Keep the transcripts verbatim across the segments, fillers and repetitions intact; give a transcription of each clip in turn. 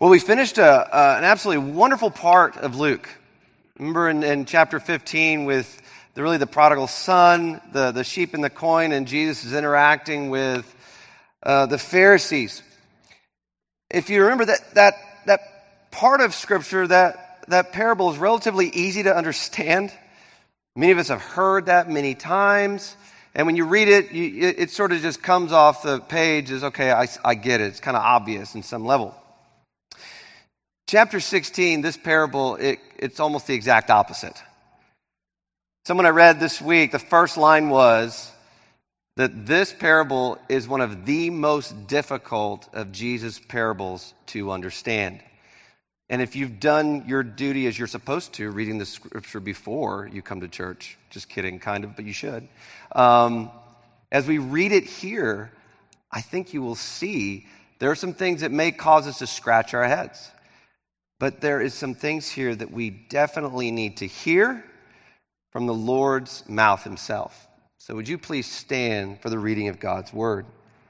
Well, we finished a, uh, an absolutely wonderful part of Luke. Remember in, in chapter fifteen with the, really the prodigal son, the, the sheep and the coin, and Jesus is interacting with uh, the Pharisees. If you remember that that that part of Scripture, that, that parable is relatively easy to understand. Many of us have heard that many times. And when you read it, you, it, it sort of just comes off the page as, okay, I, I get it. It's kind of obvious in some level. Chapter sixteen, this parable, it, it's almost the exact opposite. Someone I read this week, the first line was that this parable is one of the most difficult of Jesus' parables to understand. And if you've done your duty as you're supposed to, reading the Scripture before you come to church, just kidding, kind of, but you should. Um, as we read it here, I think you will see there are some things that may cause us to scratch our heads. But there is some things here that we definitely need to hear from the Lord's mouth himself. So would you please stand for the reading of God's word?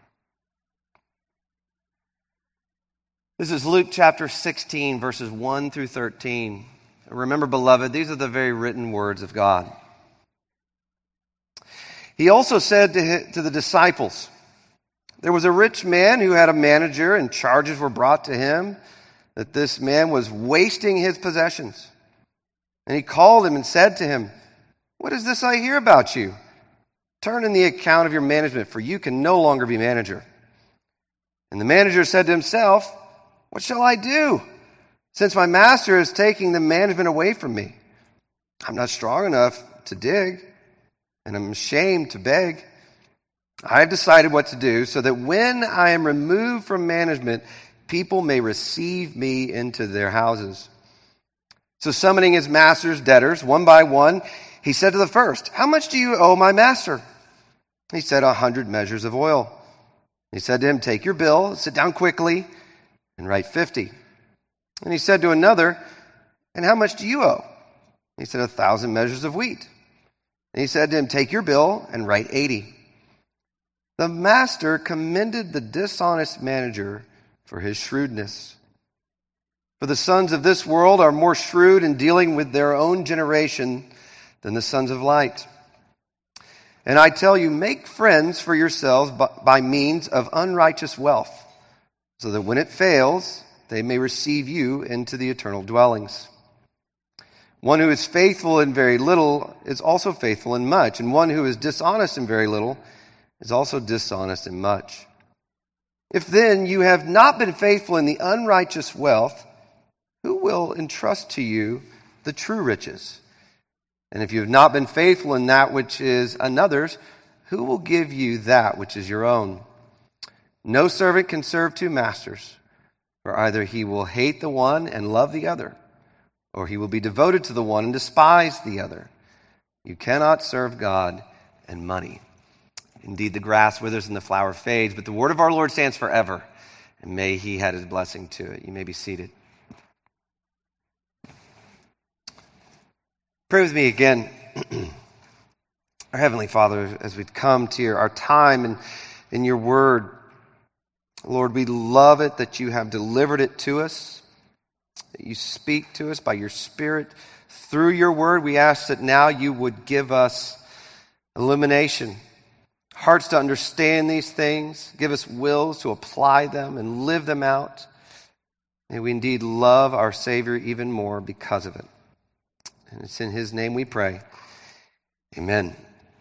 This is Luke chapter sixteen, verses one through thirteen. Remember, beloved, these are the very written words of God. He also said to, his, to the disciples, "There was a rich man who had a manager, and charges were brought to him that this man was wasting his possessions. And he called him and said to him, 'What is this I hear about you? Turn in the account of your management, for you can no longer be manager.' And the manager said to himself, 'What shall I do, since my master is taking the management away from me? I'm not strong enough to dig, and I'm ashamed to beg. I have decided what to do, so that when I am removed from management, people may receive me into their houses.' So summoning his master's debtors, one by one, he said to the first, 'How much do you owe my master?' He said, 'A hundred measures of oil.' He said to him, 'Take your bill, sit down quickly, and write fifty.' And he said to another, 'And how much do you owe?' He said, 'A thousand measures of wheat.' And he said to him, 'Take your bill, and write eighty.' The master commended the dishonest manager for his shrewdness. For the sons of this world are more shrewd in dealing with their own generation than the sons of light. And I tell you, make friends for yourselves by, by means of unrighteous wealth, so that when it fails, they may receive you into the eternal dwellings. One who is faithful in very little is also faithful in much, and one who is dishonest in very little is also dishonest in much. If then you have not been faithful in the unrighteous wealth, who will entrust to you the true riches? And if you have not been faithful in that which is another's, who will give you that which is your own? No servant can serve two masters, for either he will hate the one and love the other, or he will be devoted to the one and despise the other. You cannot serve God and money. Indeed, the grass withers and the flower fades, but the word of our Lord stands forever, and may he add his blessing to it." You may be seated. Pray with me again. Our Heavenly Father, as we've come to your, our time in, in your word, Lord, we love it that you have delivered it to us, that you speak to us by your Spirit through your word. We ask that now you would give us illumination, hearts to understand these things, give us wills to apply them and live them out. May we indeed love our Savior even more because of it. And it's in his name we pray. Amen.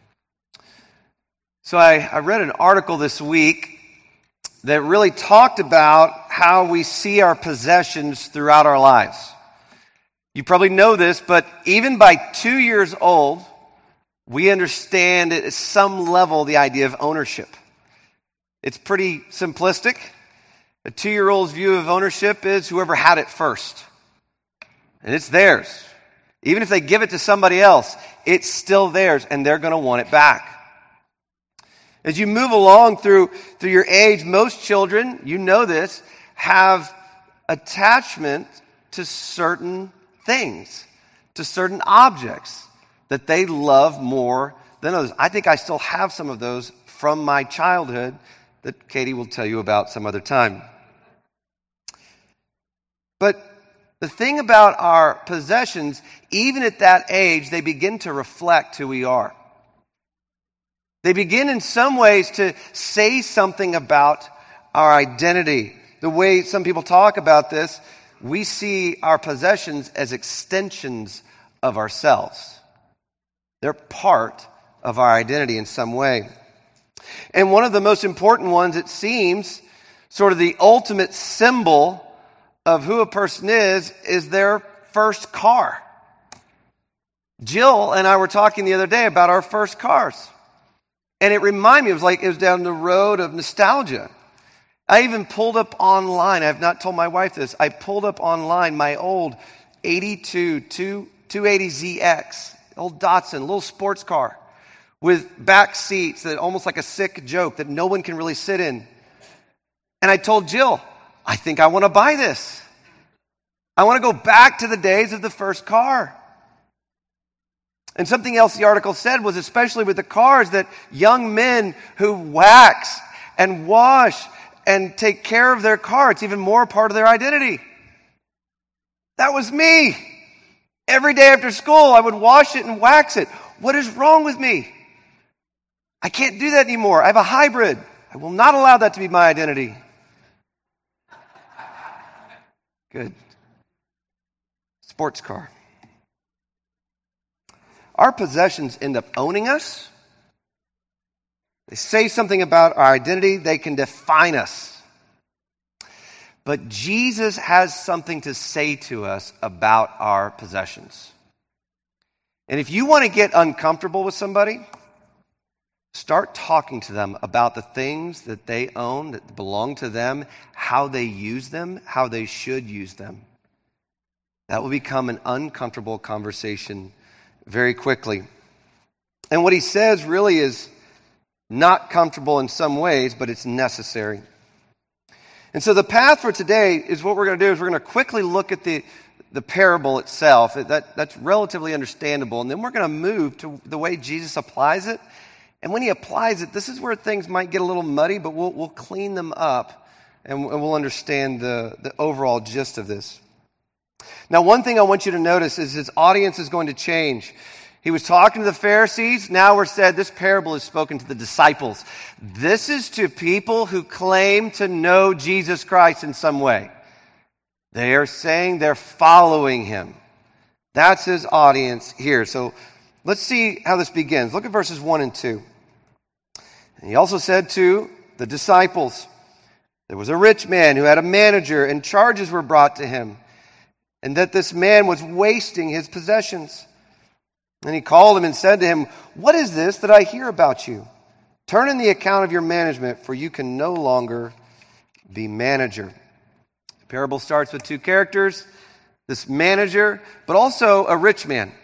So I, I read an article this week that really talked about how we see our possessions throughout our lives. You probably know this, but even by two years old, we understand at some level the idea of ownership. It's pretty simplistic. A two-year-old's view of ownership is whoever had it first. And it's theirs. Even if they give it to somebody else, it's still theirs, and they're going to want it back. As you move along through, through your age, most children, you know this, have attachment to certain things, to certain objects that they love more than others. I think I still have some of those from my childhood that Katie will tell you about some other time. But the thing about our possessions, even at that age, they begin to reflect who we are. They begin in some ways to say something about our identity. The way some people talk about this, we see our possessions as extensions of ourselves. They're part of our identity in some way. And one of the most important ones, it seems, sort of the ultimate symbol of who a person is, is their first car. Jill and I were talking the other day about our first cars. And it reminded me, it was like it was down the road of nostalgia. I even pulled up online, I have not told my wife this, I pulled up online my old eighty-two two eighty Z X, old Datsun, little sports car with back seats that almost like a sick joke that no one can really sit in. And I told Jill, I think I want to buy this. I want to go back to the days of the first car. And something else the article said was, especially with the cars, that young men who wax and wash and take care of their car, it's even more a part of their identity. That was me. Every day after school, I would wash it and wax it. What is wrong with me? I can't do that anymore. I have a hybrid. I will not allow that to be my identity. Good. Sports car. Our possessions end up owning us. They say something about our identity. They can define us. But Jesus has something to say to us about our possessions. And if you want to get uncomfortable with somebody, start talking to them about the things that they own, that belong to them, how they use them, how they should use them. That will become an uncomfortable conversation very quickly. And what he says really is not comfortable in some ways, but it's necessary. And so the path for today is what we're going to do is we're going to quickly look at the, the parable itself. That, that's relatively understandable. And then we're going to move to the way Jesus applies it. And when he applies it, this is where things might get a little muddy, but we'll, we'll clean them up and we'll understand the, the overall gist of this. Now, one thing I want you to notice is his audience is going to change. He was talking to the Pharisees. Now we're said this parable is spoken to the disciples. This is to people who claim to know Jesus Christ in some way. They are saying they're following him. That's his audience here. So let's see how this begins. Look at verses one and two. And he also said to the disciples, there was a rich man who had a manager, and charges were brought to him, and that this man was wasting his possessions. And he called him and said to him, what is this that I hear about you? Turn in the account of your management, for you can no longer be manager. The parable starts with two characters, this manager, but also a rich man.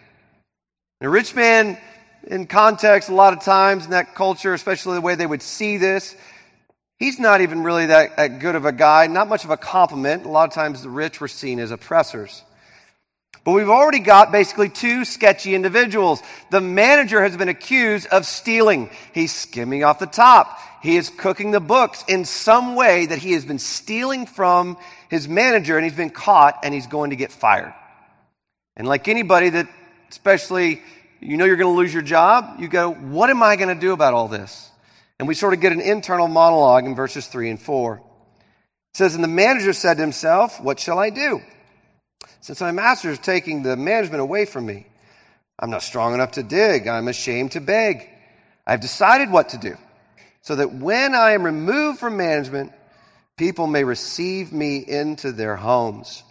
A rich man, in context, a lot of times in that culture, especially the way they would see this, he's not even really that, that good of a guy, not much of a compliment. A lot of times the rich were seen as oppressors. But we've already got basically two sketchy individuals. The manager has been accused of stealing. He's skimming off the top. He is cooking the books in some way that he has been stealing from his manager, and he's been caught, and he's going to get fired. And like anybody that, especially, you know you're going to lose your job, you go, what am I going to do about all this? And we sort of get an internal monologue in verses three and four. It says, and the manager said to himself, what shall I do? Since my master is taking the management away from me, I'm not strong enough to dig. I'm ashamed to beg. I've decided what to do, so that when I am removed from management, people may receive me into their homes.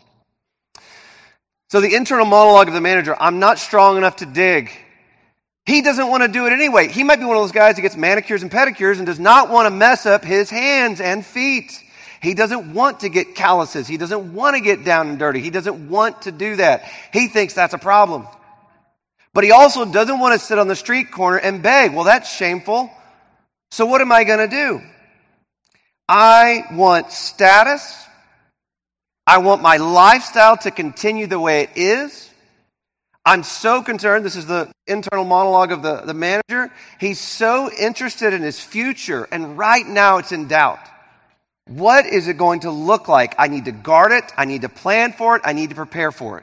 So the internal monologue of the manager, I'm not strong enough to dig. He doesn't want to do it anyway. He might be one of those guys who gets manicures and pedicures and does not want to mess up his hands and feet. He doesn't want to get calluses. He doesn't want to get down and dirty. He doesn't want to do that. He thinks that's a problem. But he also doesn't want to sit on the street corner and beg. Well, that's shameful. So what am I going to do? I want status. I want my lifestyle to continue the way it is. I'm so concerned. This is the internal monologue of the, the manager. He's so interested in his future, and right now it's in doubt. What is it going to look like? I need to guard it. I need to plan for it. I need to prepare for it.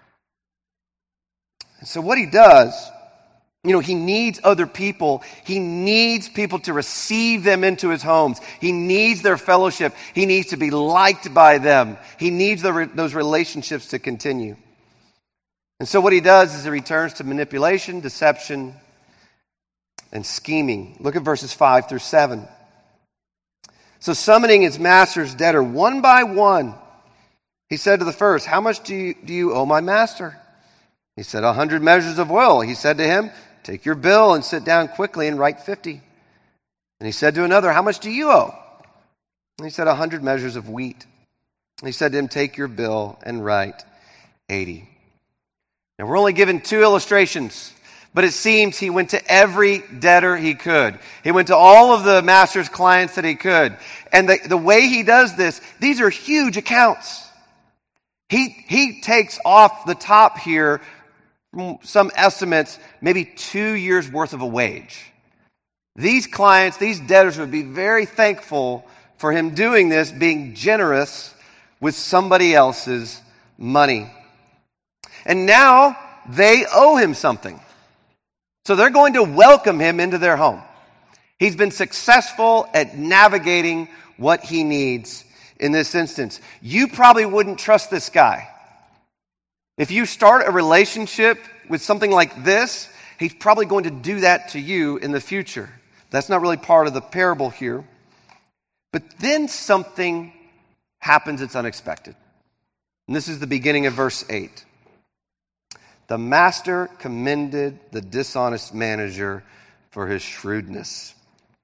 And so what he does, you know, he needs other people. He needs people to receive them into his homes. He needs their fellowship. He needs to be liked by them. He needs the, those relationships to continue. And so what he does is he returns to manipulation, deception, and scheming. Look at verses five through seven. So summoning his master's debtor one by one, he said to the first, "How much do you, do you owe my master?" He said, "A hundred measures of oil." He said to him, "Take your bill and sit down quickly and write fifty." And he said to another, "How much do you owe?" And he said, "A hundred measures of wheat." And he said to him, "Take your bill and write eighty." Now we're only given two illustrations, but it seems he went to every debtor he could. He went to all of the master's clients that he could. And the, the way he does this, these are huge accounts. He, he takes off the top here, some estimates, maybe two years worth of a wage. These clients, these debtors would be very thankful for him doing this, being generous with somebody else's money. And now they owe him something. So they're going to welcome him into their home. He's been successful at navigating what he needs in this instance. You probably wouldn't trust this guy. If you start a relationship with something like this, he's probably going to do that to you in the future. That's not really part of the parable here. But then something happens that's unexpected. And this is the beginning of verse eight. The master commended the dishonest manager for his shrewdness.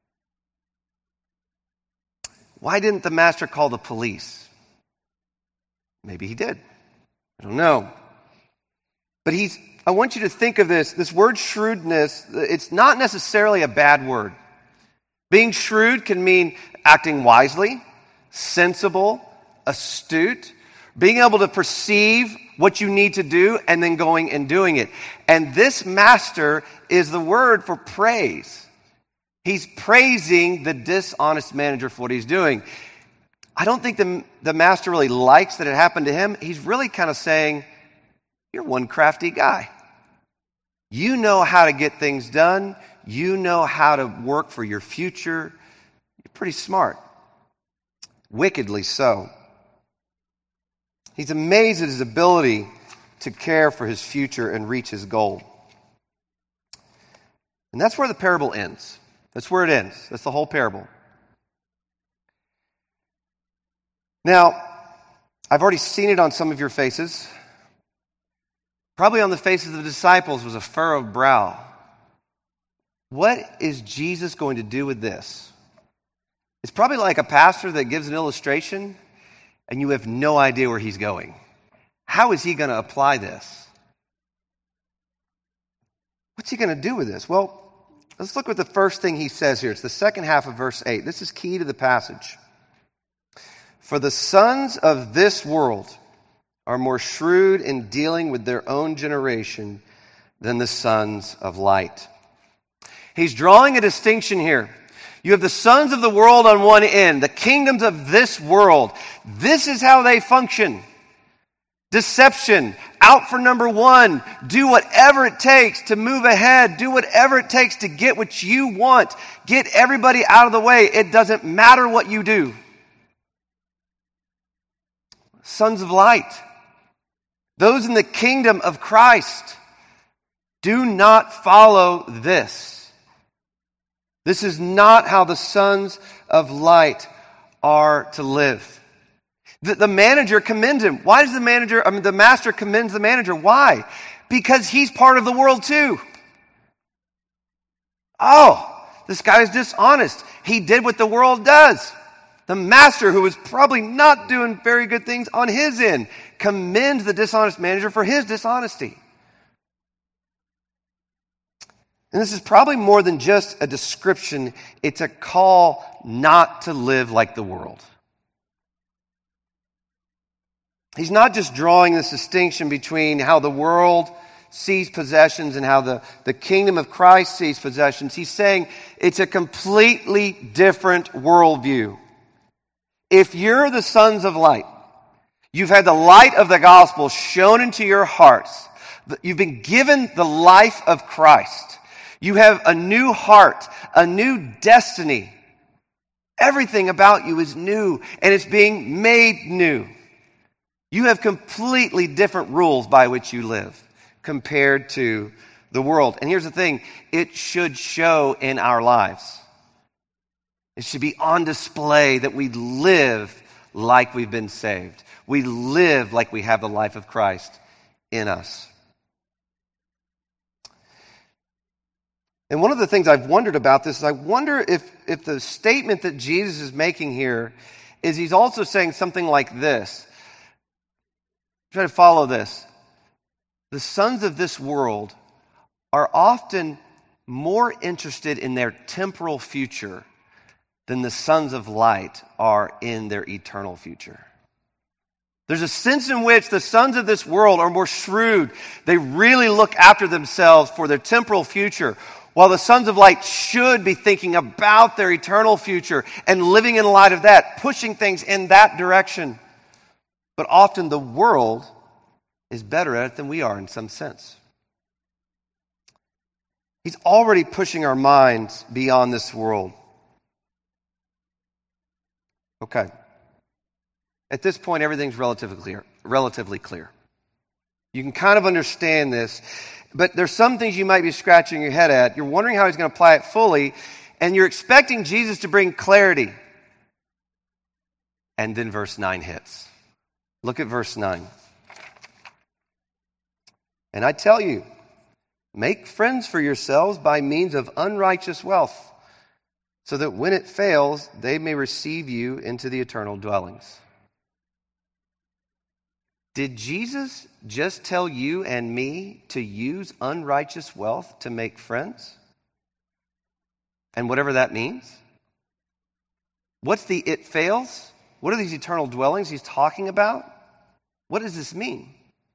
Why didn't the master call the police? Maybe he did. I don't know. But he's, I want you to think of this. This word shrewdness, it's not necessarily a bad word. Being shrewd can mean acting wisely, sensible, astute, being able to perceive what you need to do and then going and doing it. And this master is the word for praise. He's praising the dishonest manager for what he's doing. I don't think the, the master really likes that it happened to him. He's really kind of saying, "You're one crafty guy. You know how to get things done. You know how to work for your future. You're pretty smart." Wickedly so. He's amazed at his ability to care for his future and reach his goal. And that's where the parable ends. That's where it ends. That's the whole parable. Now, I've already seen it on some of your faces. Probably on the faces of the disciples was a furrowed brow. What is Jesus going to do with this? It's probably like a pastor that gives an illustration and you have no idea where he's going. How is he going to apply this? What's he going to do with this? Well, let's look at the first thing he says here. It's the second half of verse eight. This is key to the passage. For the sons of this world are more shrewd in dealing with their own generation than the sons of light. He's drawing a distinction here. You have the sons of the world on one end, the kingdoms of this world. This is how they function. Deception, out for number one. Do whatever it takes to move ahead. Do whatever it takes to get what you want. Get everybody out of the way. It doesn't matter what you do. Sons of light, those in the kingdom of Christ, do not follow this. This is not how the sons of light are to live. The, the manager commends him. Why does the manager, I mean, the master commends the manager? Why? Because he's part of the world too. Oh, this guy is dishonest. He did what the world does. The master, who was probably not doing very good things on his end, commends the dishonest manager for his dishonesty. And this is probably more than just a description. It's a call not to live like the world. He's not just drawing this distinction between how the world sees possessions and how the, the kingdom of Christ sees possessions. He's saying it's a completely different worldview. If you're the sons of light, you've had the light of the gospel shone into your hearts. You've been given the life of Christ. You have a new heart, a new destiny. Everything about you is new, and it's being made new. You have completely different rules by which you live compared to the world. And here's the thing, it should show in our lives. It should be on display that we live like we've been saved. We live like we have the life of Christ in us. And one of the things I've wondered about this is I wonder if, if the statement that Jesus is making here is he's also saying something like this. Try to follow this. The sons of this world are often more interested in their temporal future than the sons of light are in their eternal future. There's a sense in which the sons of this world are more shrewd. They really look after themselves for their temporal future, while the sons of light should be thinking about their eternal future and living in light of that, pushing things in that direction. But often the world is better at it than we are in some sense. He's already pushing our minds beyond this world. Okay. At this point, everything's relatively clear. Relatively clear. You can kind of understand this, but there's some things you might be scratching your head at. You're wondering how he's going to apply it fully, and you're expecting Jesus to bring clarity. And then verse nine hits. Look at verse nine. And I tell you, make friends for yourselves by means of unrighteous wealth, so that when it fails, they may receive you into the eternal dwellings. Did Jesus just tell you and me to use unrighteous wealth to make friends? And whatever that means? What's the it fails? What are these eternal dwellings he's talking about? What does this mean?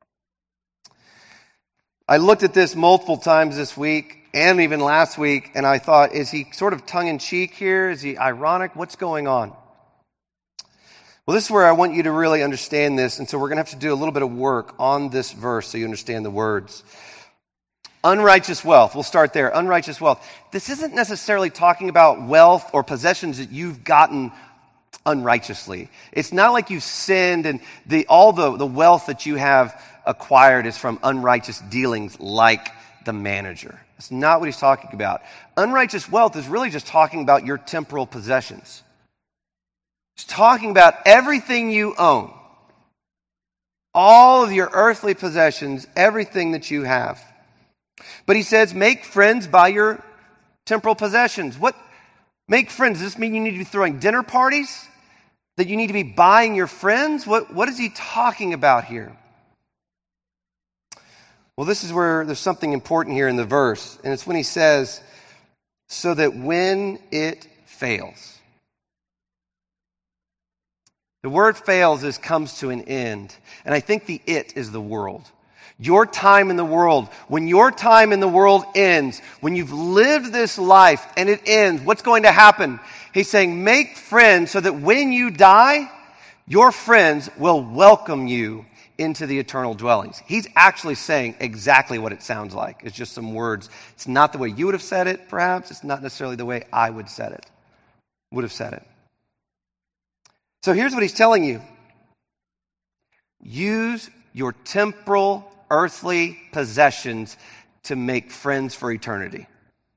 I looked at this multiple times this week and even last week, and I thought, is he sort of tongue-in-cheek here? Is he ironic? What's going on? Well, this is where I want you to really understand this, and so we're going to have to do a little bit of work on this verse so you understand the words. Unrighteous wealth. We'll start there. Unrighteous wealth. This isn't necessarily talking about wealth or possessions that you've gotten unrighteously. It's not like you've sinned and the all the, the wealth that you have acquired is from unrighteous dealings like the manager. That's not what he's talking about. Unrighteous wealth is really just talking about your temporal possessions. It's talking about everything you own. All of your earthly possessions, everything that you have. But he says, make friends by your temporal possessions. What? Make friends. Does this mean you need to be throwing dinner parties? That you need to be buying your friends? What, what is he talking about here? Well, this is where there's something important here in the verse. And it's when he says, so that when it fails. The word fails is comes to an end. And I think the it is the world. Your time in the world. When your time in the world ends, when you've lived this life and it ends, what's going to happen? He's saying, make friends so that when you die, your friends will welcome you into the eternal dwellings. He's actually saying exactly what it sounds like. It's just some words. It's not the way you would have said it, perhaps. It's not necessarily the way I would said it. Would have said it. So here's what he's telling you. Use your temporal, earthly possessions to make friends for eternity.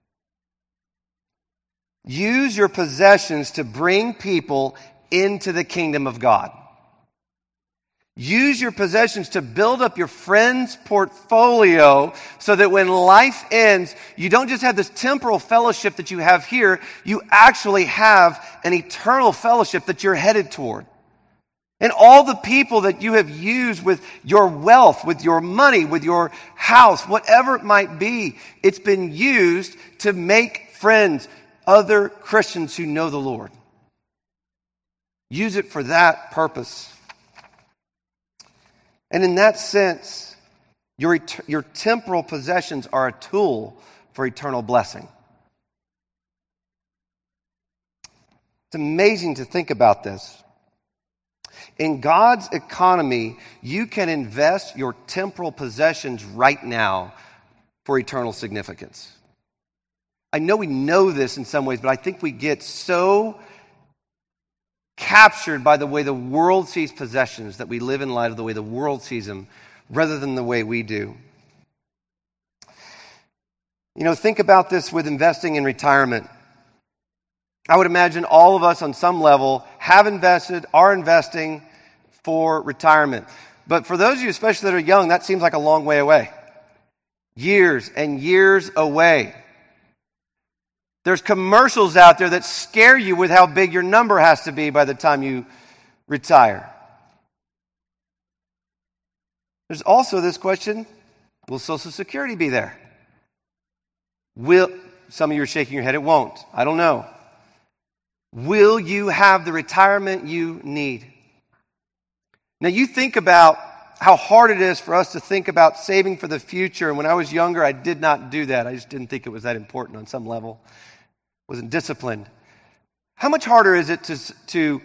Use your possessions to bring people into the kingdom of God. Use your possessions to build up your friend's portfolio so that when life ends, you don't just have this temporal fellowship that you have here, you actually have an eternal fellowship that you're headed toward. And all the people that you have used with your wealth, with your money, with your house, whatever it might be, it's been used to make friends, other Christians who know the Lord. Use it for that purpose. And in that sense, your, your temporal possessions are a tool for eternal blessing. It's amazing to think about this. In God's economy, you can invest your temporal possessions right now for eternal significance. I know we know this in some ways, but I think we get so captured by the way the world sees possessions that we live in light of the way the world sees them rather than the way we do. You know, think about this with investing in retirement. I would imagine all of us on some level have invested, are investing for retirement. But for those of you especially that are young, that seems like a long way away. Years and years away. There's commercials out there that scare you with how big your number has to be by the time you retire. There's also this question, will Social Security be there? Will, some of you are shaking your head, it won't. I don't know. Will you have the retirement you need? Now you think about how hard it is for us to think about saving for the future. And when I was younger, I did not do that. I just didn't think it was that important on some level. Wasn't disciplined. How much harder is it to, to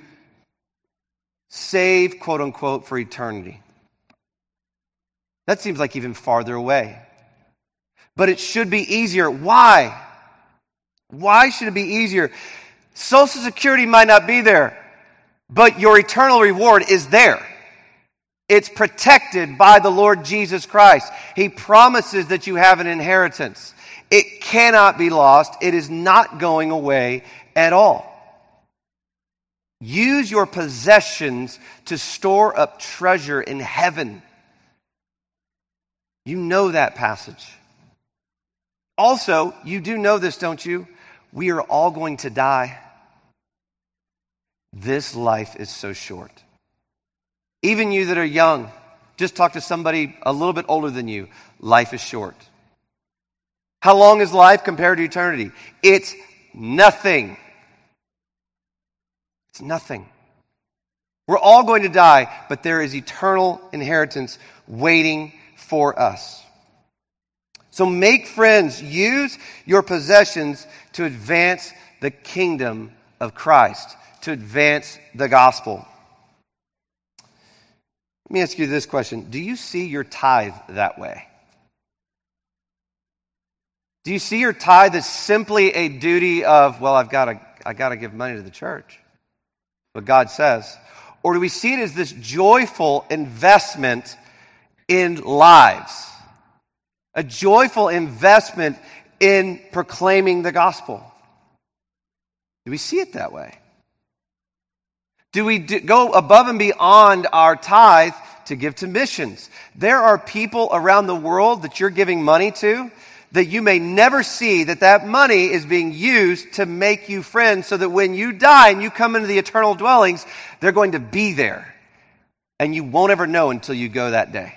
save, quote unquote, for eternity? That seems like even farther away. But it should be easier. Why? Why should it be easier? Social Security might not be there, but your eternal reward is there. It's protected by the Lord Jesus Christ. He promises that you have an inheritance. It cannot be lost. It is not going away at all. Use your possessions to store up treasure in heaven. You know that passage. Also, you do know this, don't you? We are all going to die. This life is so short. Even you that are young, just talk to somebody a little bit older than you. Life is short. How long is life compared to eternity? It's nothing. It's nothing. We're all going to die, but there is eternal inheritance waiting for us. So make friends. Use your possessions to advance the kingdom of Christ, to advance the gospel. Let me ask you this question. Do you see your tithe that way? Do you see your tithe as simply a duty of, well, I've got to, I got to give money to the church, what God says? Or do we see it as this joyful investment in lives? A joyful investment in proclaiming the gospel? Do we see it that way? Do we do, go above and beyond our tithe to give to missions? There are people around the world that you're giving money to that you may never see that that money is being used to make you friends so that when you die and you come into the eternal dwellings, they're going to be there. And you won't ever know until you go that day.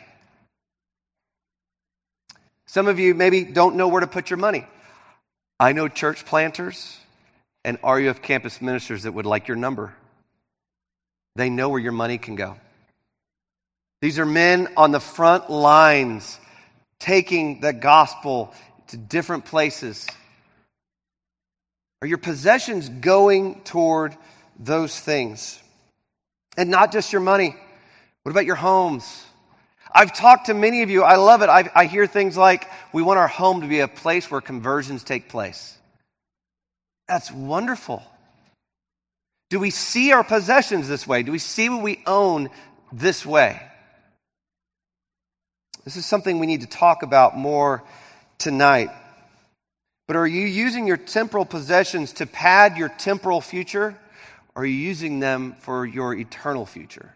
Some of you maybe don't know where to put your money. I know church planters and R U F campus ministers that would like your number. They know where your money can go. These are men on the front lines taking the gospel to different places. Are your possessions going toward those things? And not just your money. What about your homes? I've talked to many of you. I love it. I, I hear things like, we want our home to be a place where conversions take place. That's wonderful. Do we see our possessions this way? Do we see what we own this way? This is something we need to talk about more tonight. But are you using your temporal possessions to pad your temporal future? Or are you using them for your eternal future?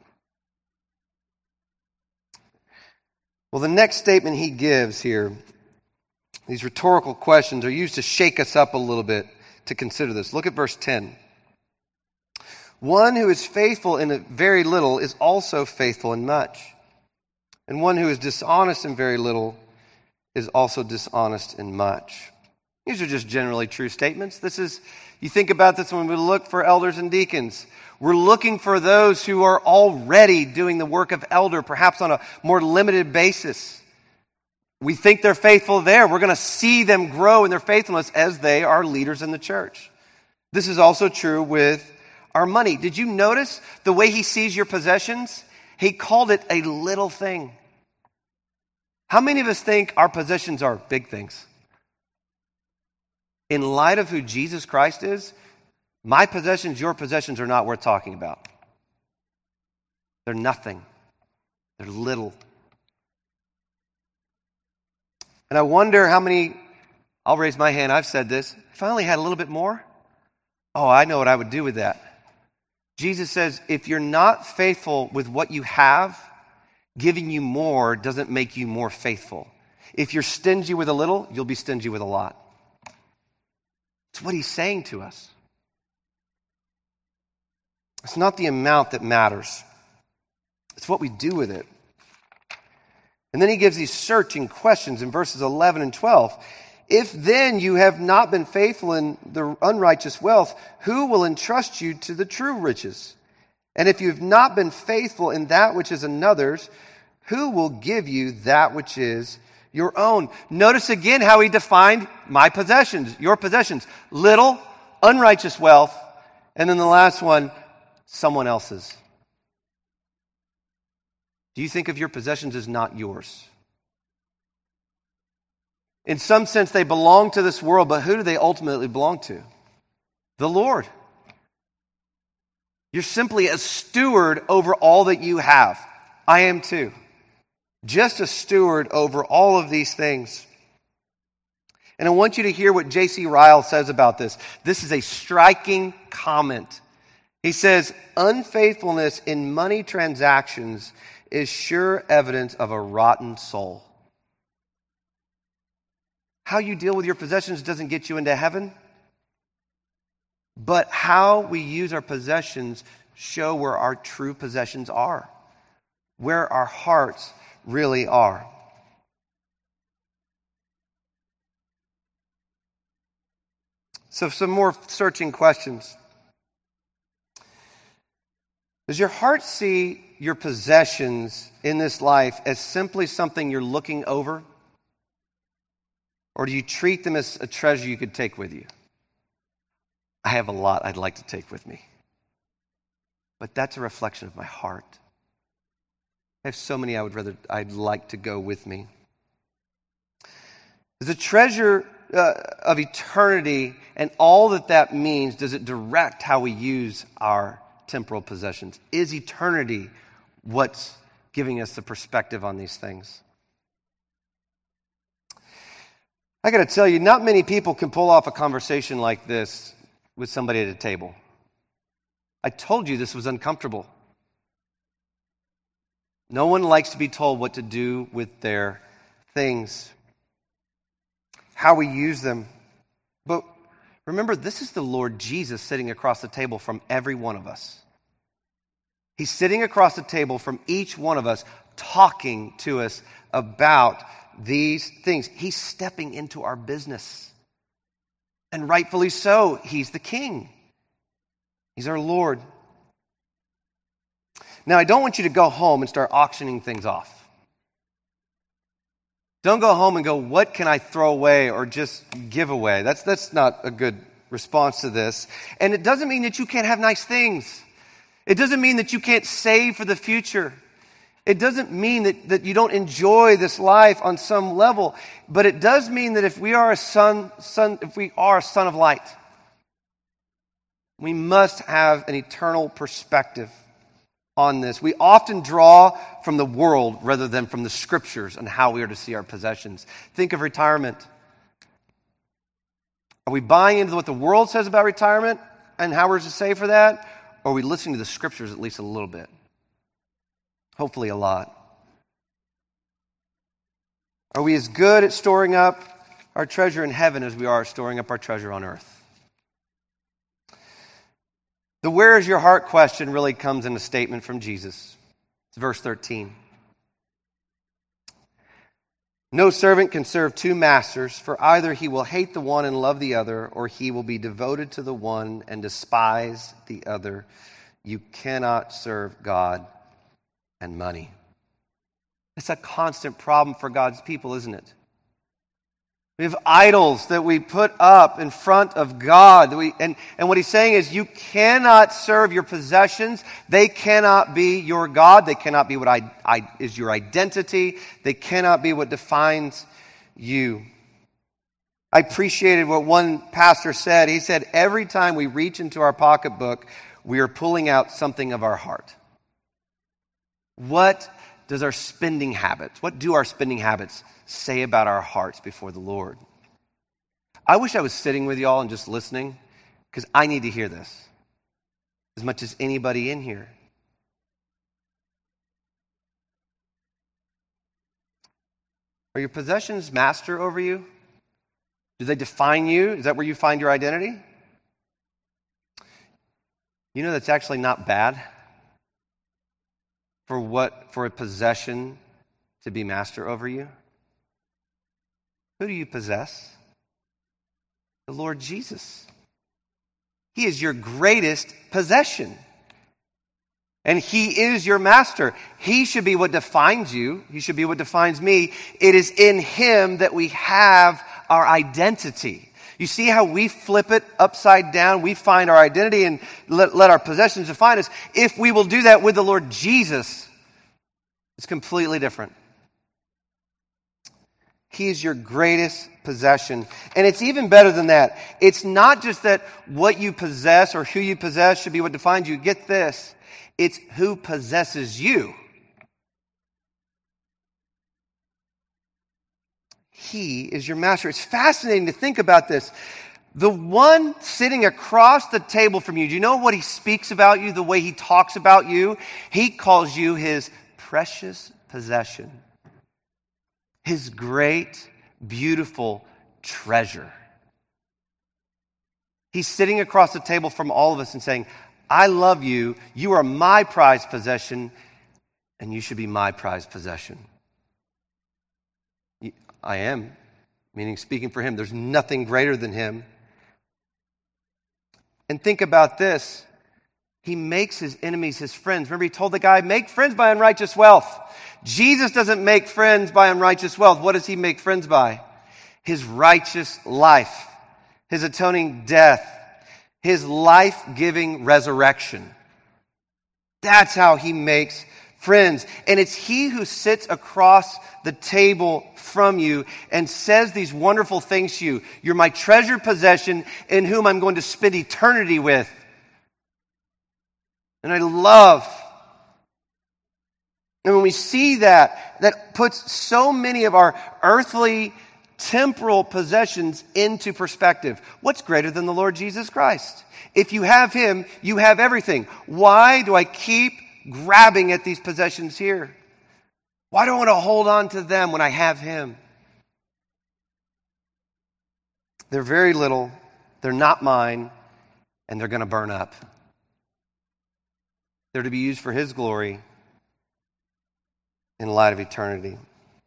Well, the next statement he gives here, these rhetorical questions, are used to shake us up a little bit to consider this. Look at verse ten. One who is faithful in a very little is also faithful in much. And one who is dishonest in very little is also dishonest in much. These are just generally true statements. This is, you think about this when we look for elders and deacons. We're looking for those who are already doing the work of elder, perhaps on a more limited basis. We think they're faithful there. We're going to see them grow in their faithfulness as they are leaders in the church. This is also true with our money. Did you notice the way he sees your possessions? He called it a little thing. How many of us think our possessions are big things? In light of who Jesus Christ is, my possessions, your possessions are not worth talking about. They're nothing. They're little. And I wonder how many, I'll raise my hand, I've said this, if I only had a little bit more, oh, I know what I would do with that. Jesus says, if you're not faithful with what you have, giving you more doesn't make you more faithful. If you're stingy with a little, you'll be stingy with a lot. It's what he's saying to us. It's not the amount that matters. It's what we do with it. And then he gives these searching questions in verses eleven and twelve. If then you have not been faithful in the unrighteous wealth, who will entrust you to the true riches? And if you have not been faithful in that which is another's, who will give you that which is your own? Notice again how he defined my possessions, your possessions. Little, unrighteous wealth, and then the last one, someone else's. Do you think of your possessions as not yours? In some sense, they belong to this world, but who do they ultimately belong to? The Lord. You're simply a steward over all that you have. I am too. Just a steward over all of these things. And I want you to hear what J C Ryle says about this. This is a striking comment. He says, unfaithfulness in money transactions is sure evidence of a rotten soul. How you deal with your possessions doesn't get you into heaven, but how we use our possessions show where our true possessions are, where our hearts really are. So some more searching questions. Does your heart see your possessions in this life as simply something you're looking over? Or do you treat them as a treasure you could take with you? I have a lot I'd like to take with me. But that's a reflection of my heart. I have so many I would rather, I'd like to go with me. The treasure uh, of eternity and all that that means, does it direct how we use our temporal possessions? Is eternity what's giving us the perspective on these things? I got to tell you, not many people can pull off a conversation like this with somebody at a table. I told you this was uncomfortable. No one likes to be told what to do with their things, how we use them. But remember, this is the Lord Jesus sitting across the table from every one of us. He's sitting across the table from each one of us, talking to us about these things. He's stepping into our business. And rightfully so. He's the King. He's our Lord. Now, I don't want you to go home and start auctioning things off. Don't go home and go, what can I throw away or just give away? That's, that's not a good response to this. And it doesn't mean that you can't have nice things. It doesn't mean that you can't save for the future. It doesn't mean that, that you don't enjoy this life on some level, but it does mean that if we are a son, son, if we are a son of light, we must have an eternal perspective on this. We often draw from the world rather than from the scriptures on how we are to see our possessions. Think of retirement. Are we buying into what the world says about retirement and how we're to save for that? Or are we listening to the scriptures at least a little bit? Hopefully a lot. Are we as good at storing up our treasure in heaven as we are storing up our treasure on earth? The where is your heart question really comes in a statement from Jesus. It's verse thirteen. No servant can serve two masters, for either he will hate the one and love the other, or he will be devoted to the one and despise the other. You cannot serve God and money. It's a constant problem for God's people, isn't it? We have idols that we put up in front of God. We, and, and what he's saying is you cannot serve your possessions. They cannot be your God. They cannot be what I, I, is your identity. They cannot be what defines you. I appreciated what one pastor said. He said, every time we reach into our pocketbook, we are pulling out something of our heart. What does our spending habits, what do our spending habits say about our hearts before the Lord? I wish I was sitting with y'all and just listening, because I need to hear this as much as anybody in here. Are your possessions master over you? Do they define you? Is that where you find your identity? You know that's actually not bad for what for a possession to be master over you. Who do you possess? The Lord Jesus. He is your greatest possession. And He is your master. He should be what defines you. He should be what defines me. It is in Him that we have our identity. You see how we flip it upside down? We find our identity and let, let our possessions define us. If we will do that with the Lord Jesus, it's completely different. He is your greatest possession. And it's even better than that. It's not just that what you possess or who you possess should be what defines you. Get this. It's who possesses you. He is your master. It's fascinating to think about this. The one sitting across the table from you, do you know what he speaks about you, the way he talks about you? He calls you his precious possession. His great, beautiful treasure. He's sitting across the table from all of us and saying, I love you. You are my prized possession, and you should be my prized possession. I am, meaning speaking for him. There's nothing greater than him. And think about this. He makes his enemies his friends. Remember, he told the guy, make friends by unrighteous wealth. Jesus doesn't make friends by unrighteous wealth. What does he make friends by? His righteous life, his atoning death, his life-giving resurrection. That's how he makes friends. And it's he who sits across the table from you and says these wonderful things to you. You're my treasured possession in whom I'm going to spend eternity with. And I love. And when we see that, that puts so many of our earthly, temporal possessions into perspective. What's greater than the Lord Jesus Christ? If you have him, you have everything. Why do I keep grabbing at these possessions here? Why do I want to hold on to them when I have him? They're very little, they're not mine, and they're going to burn up. They're to be used for his glory in light of eternity.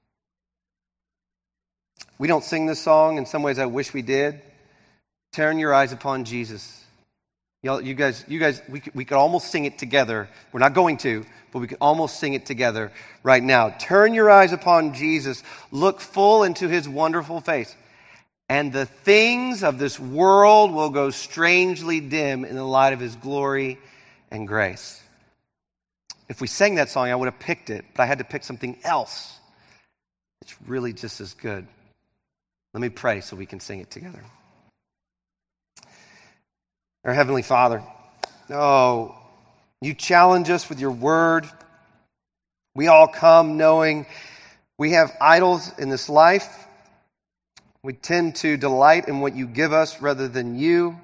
We don't sing this song. In some ways, I wish we did. Turn your eyes upon Jesus. Y'all, you guys, you guys, we could, we could almost sing it together. We're not going to, but we could almost sing it together right now. Turn your eyes upon Jesus. Look full into his wonderful face. And the things of this world will go strangely dim in the light of his glory and grace. If we sang that song, I would have picked it, but I had to pick something else. It's really just as good. Let me pray so we can sing it together. Our Heavenly Father, oh, you challenge us with your word. We all come knowing we have idols in this life. We tend to delight in what you give us rather than you.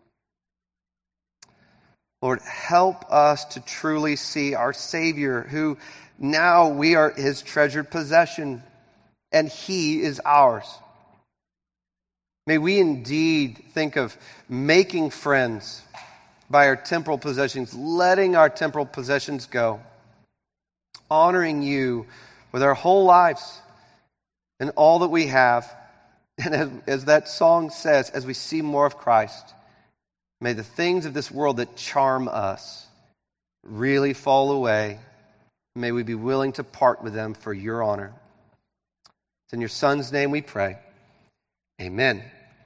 Lord, help us to truly see our Savior, who now we are his treasured possession, and he is ours. May we indeed think of making friends by our temporal possessions, letting our temporal possessions go, honoring you with our whole lives and all that we have. And as, as that song says, as we see more of Christ, may the things of this world that charm us really fall away. May we be willing to part with them for your honor. It's in your Son's name we pray. Amen.